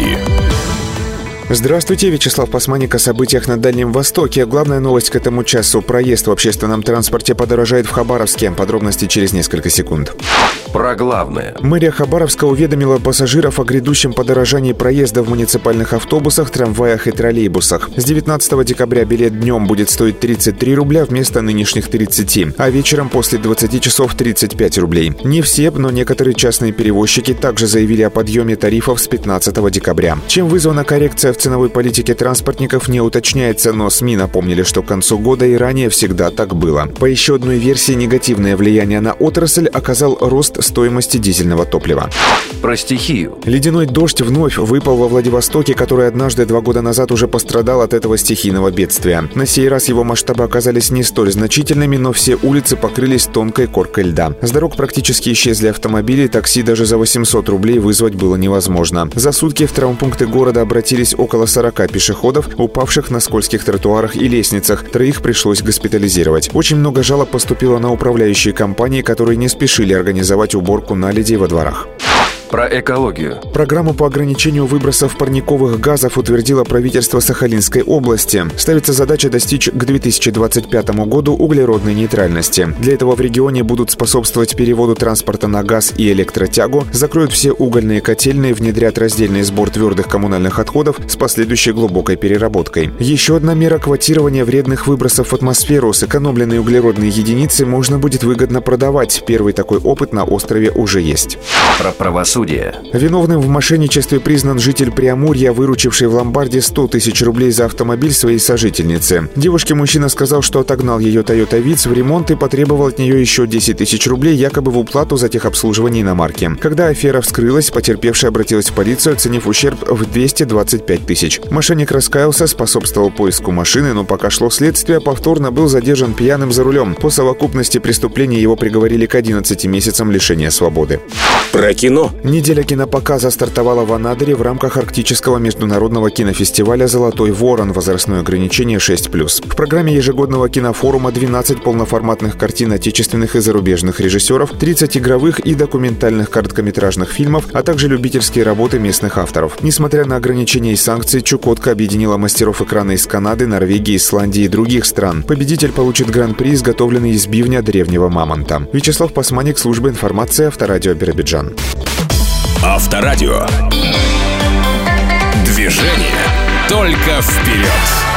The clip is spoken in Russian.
Новости. Здравствуйте, Вячеслав Пасманик о событиях на Дальнем Востоке. Главная новость к этому часу. Проезд в общественном транспорте подорожает в Хабаровске. Подробности через несколько секунд. Про главное. Мэрия Хабаровска уведомила пассажиров о грядущем подорожании проезда в муниципальных автобусах, трамваях и троллейбусах. С 19 декабря билет днем будет стоить 33 рубля вместо нынешних 30, а вечером после 20 часов 35 рублей. Не все, но некоторые частные перевозчики также заявили о подъеме тарифов с 15 декабря. Чем вызвана коррекция в ценовой политике транспортников, не уточняется, но СМИ напомнили, что к концу года и ранее всегда так было. По еще одной версии, негативное влияние на отрасль оказал рост стоимости дизельного топлива. Про стихию. Ледяной дождь вновь выпал во Владивостоке, который однажды 2 года назад уже пострадал от этого стихийного бедствия. На сей раз его масштабы оказались не столь значительными, но все улицы покрылись тонкой коркой льда. С дорог практически исчезли автомобили, такси даже за 800 рублей вызвать было невозможно. За сутки в травмпункты города обратились около 40 пешеходов, упавших на скользких тротуарах и лестницах. 3 пришлось госпитализировать. Очень много жалоб поступило на управляющие компании, которые не спешили организовать уборку наледей во дворах. Про экологию. Программу по ограничению выбросов парниковых газов утвердило правительство Сахалинской области. Ставится задача достичь к 2025 году углеродной нейтральности. Для этого в регионе будут способствовать переводу транспорта на газ и электротягу, закроют все угольные котельные, внедрят раздельный сбор твердых коммунальных отходов с последующей глубокой переработкой. Еще одна мера — квотирования вредных выбросов в атмосферу. Сэкономленные углеродные единицы можно будет выгодно продавать. Первый такой опыт на острове уже есть. Про правосудие. Виновным в мошенничестве признан житель Преамурья, выручивший в ломбарде 100 тысяч рублей за автомобиль своей сожительницы. Девушке мужчина сказал, что отогнал ее Toyota Vitz в ремонт и потребовал от нее еще 10 тысяч рублей якобы в уплату за техобслуживание иномарки. Когда афера вскрылась, потерпевшая обратилась в полицию, оценив ущерб в 225 тысяч. Мошенник раскаялся, способствовал поиску машины, но пока шло следствие, повторно был задержан пьяным за рулем. По совокупности преступлений его приговорили к 11 месяцам лишения свободы. Про кино. Неделя кинопоказа стартовала в Анадыре в рамках Арктического международного кинофестиваля «Золотой ворон». Возрастное ограничение 6+. В программе ежегодного кинофорума 12 полноформатных картин отечественных и зарубежных режиссеров, 30 игровых и документальных короткометражных фильмов, а также любительские работы местных авторов. Несмотря на ограничения и санкции, Чукотка объединила мастеров экрана из Канады, Норвегии, Исландии и других стран. Победитель получит гран-при, изготовленный из бивня древнего мамонта. Вячеслав Пасманик, служба информации, Авторадио Биробиджан. Авторадио. Движение только вперед.